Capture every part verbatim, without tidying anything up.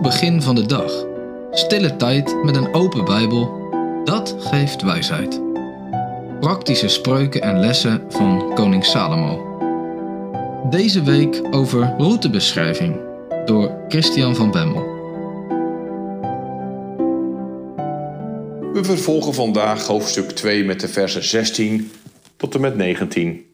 begin van de dag. Stille tijd met een open Bijbel, dat geeft wijsheid. Praktische spreuken en lessen van koning Salomo. Deze week over routebeschrijving door Christian van Bemmel. We vervolgen vandaag hoofdstuk twee met de versen zestien tot en met negentien.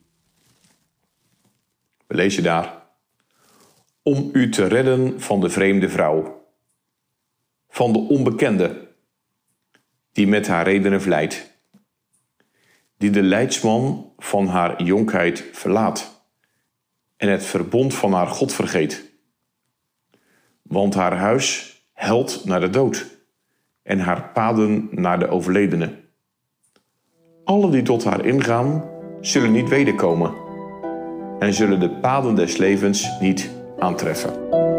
We lezen daar: om u te redden van de vreemde vrouw, van de onbekende, die met haar redenen vlijt, die de leidsman van haar jonkheid verlaat en het verbond van haar God vergeet. Want haar huis helt naar de dood en haar paden naar de overledene. Alle die tot haar ingaan, zullen niet wederkomen en zullen de paden des levens niet aantreffen.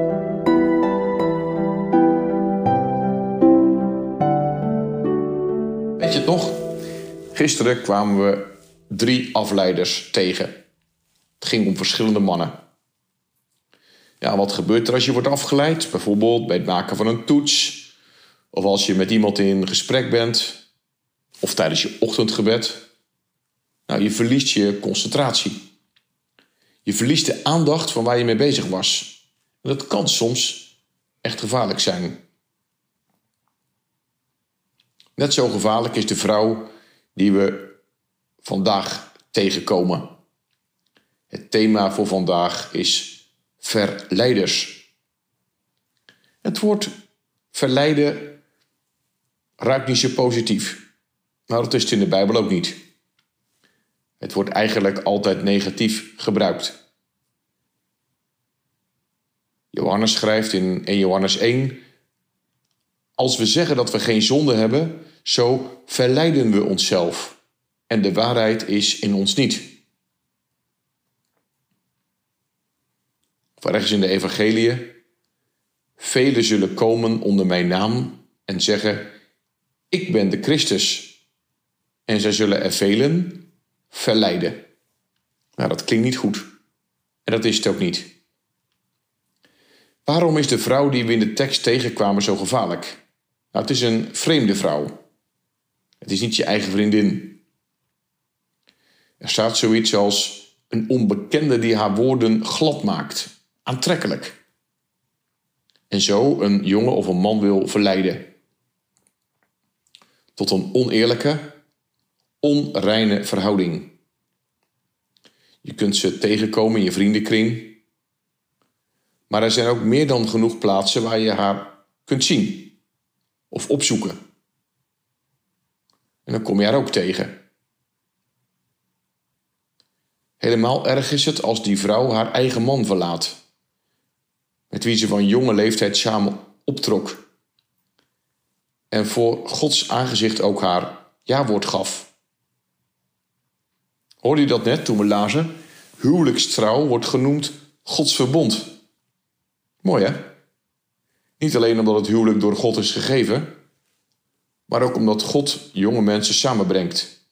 Weet je het nog? Gisteren kwamen we drie afleiders tegen. Het ging om verschillende mannen. Ja, wat gebeurt er als je wordt afgeleid? Bijvoorbeeld bij het maken van een toets, of als je met iemand in gesprek bent, of tijdens je ochtendgebed. Nou, je verliest je concentratie. Je verliest de aandacht van waar je mee bezig was. En dat kan soms echt gevaarlijk zijn. Net zo gevaarlijk is de vrouw die we vandaag tegenkomen. Het thema voor vandaag is verleiders. Het woord verleiden ruikt niet zo positief. Nou, dat is het in de Bijbel ook niet. Het wordt eigenlijk altijd negatief gebruikt. Johannes schrijft in Eerste Johannes één: als we zeggen dat we geen zonde hebben, zo verleiden we onszelf. En de waarheid is in ons niet. Of ergens in de evangeliën: velen zullen komen onder mijn naam en zeggen: ik ben de Christus. En zij zullen er velen verleiden. Nou, dat klinkt niet goed. En dat is het ook niet. Waarom is de vrouw die we in de tekst tegenkwamen zo gevaarlijk? Nou, het is een vreemde vrouw. Het is niet je eigen vriendin. Er staat zoiets als een onbekende die haar woorden glad maakt, aantrekkelijk. En zo een jongen of een man wil verleiden. Tot een oneerlijke, onreine verhouding. Je kunt ze tegenkomen in je vriendenkring. Maar er zijn ook meer dan genoeg plaatsen waar je haar kunt zien of opzoeken. En dan kom je haar ook tegen. Helemaal erg is het als die vrouw haar eigen man verlaat, met wie ze van jonge leeftijd samen optrok en voor Gods aangezicht ook haar ja-woord gaf. Hoorde je dat net toen we lazen? Huwelijkstrouw wordt genoemd Gods verbond. Mooi, hè? Niet alleen omdat het huwelijk door God is gegeven, maar ook omdat God jonge mensen samenbrengt.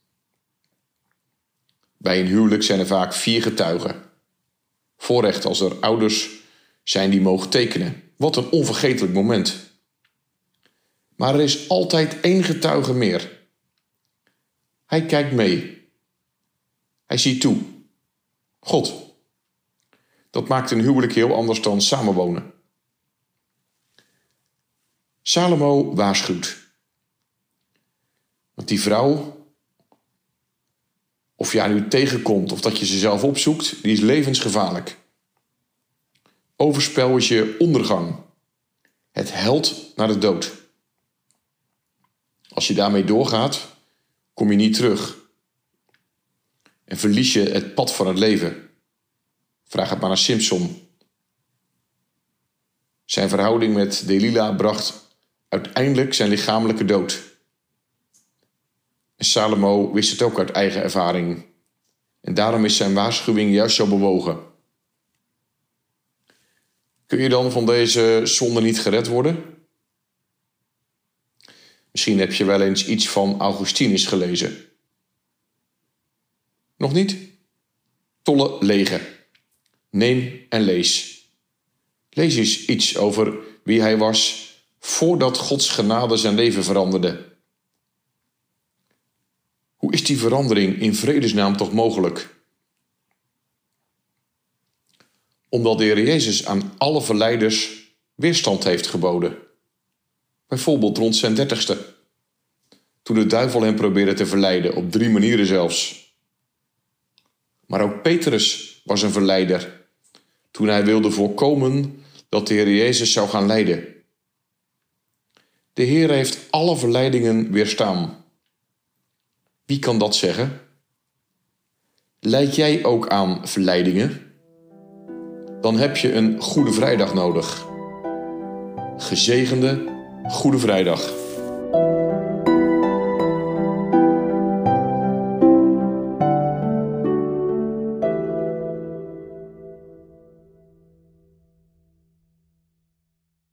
Bij een huwelijk zijn er vaak vier getuigen. Voorrecht als er ouders zijn die mogen tekenen. Wat een onvergetelijk moment. Maar er is altijd één getuige meer. Hij kijkt mee. Hij ziet toe. God. Dat maakt een huwelijk heel anders dan samenwonen. Salomo waarschuwt. Want die vrouw, of je haar nu tegenkomt of dat je ze zelf opzoekt, die is levensgevaarlijk. Overspel is je ondergang. Het helt naar de dood. Als je daarmee doorgaat, kom je niet terug. En verlies je het pad van het leven. Vraag het maar naar Simson. Zijn verhouding met Delila bracht uiteindelijk zijn lichamelijke dood. En Salomo wist het ook uit eigen ervaring. En daarom is zijn waarschuwing juist zo bewogen. Kun je dan van deze zonde niet gered worden? Misschien heb je wel eens iets van Augustinus gelezen. Nog niet? Tolle lege. Neem en lees. Lees eens iets over wie hij was voordat Gods genade zijn leven veranderde. Hoe is die verandering in vredesnaam toch mogelijk? Omdat de Heer Jezus aan alle verleiders weerstand heeft geboden. Bijvoorbeeld rond zijn dertigste. Toen de duivel hem probeerde te verleiden, op drie manieren zelfs. Maar ook Petrus was een verleider, toen hij wilde voorkomen dat de Heer Jezus zou gaan lijden. De Heer heeft alle verleidingen weerstaan. Wie kan dat zeggen? Lijd jij ook aan verleidingen? Dan heb je een Goede Vrijdag nodig. Gezegende Goede Vrijdag.